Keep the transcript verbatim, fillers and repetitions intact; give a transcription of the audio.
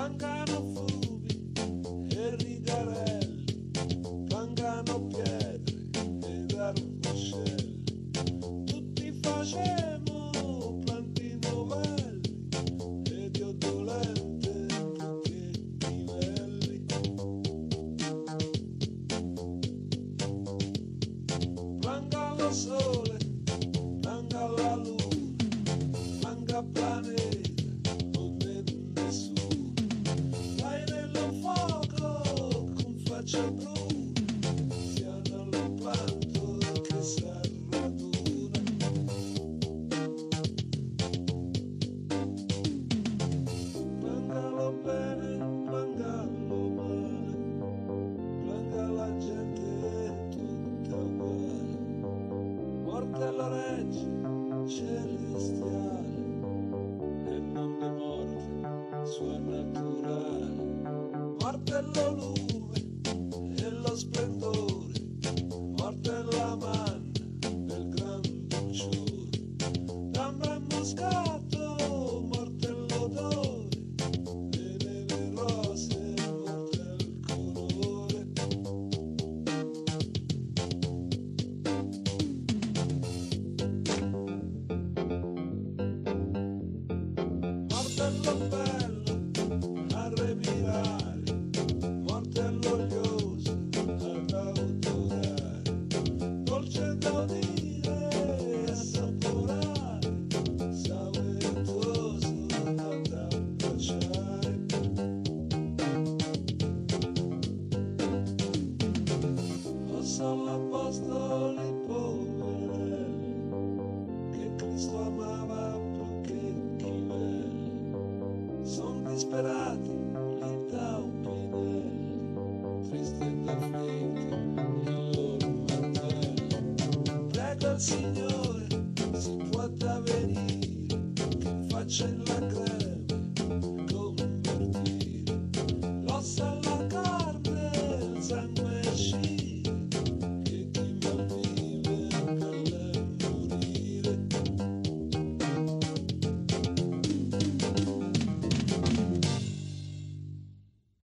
Plangano fumi e rigarelli, plangano pietre ed armoscelli, tutti facemo planti novelli ed io dolente tutti livelli. Planga lo sole, planga la luna, planga planeta, non è nessuno. Vai nello fuoco con faccia bruna, sia nello planto che s'arraduna. Plangalo bene, plangalo male, planga la gente tutta uguale. Morte alla regge celestiale e non di morte sua naturale. Morte allo lume e lo splendore, morte alla manna del gran dolciore. D'ambra e moscato, morte all'odore, e neve rose, morte al colore. Morte allo bello a remirare, morte all'olioso ad autorare, dolce da udire e assaporare, savettoso ad abbracciare. O sono apostoli poverelli, che Cristo amava più che chi belli, son disperati, li dà un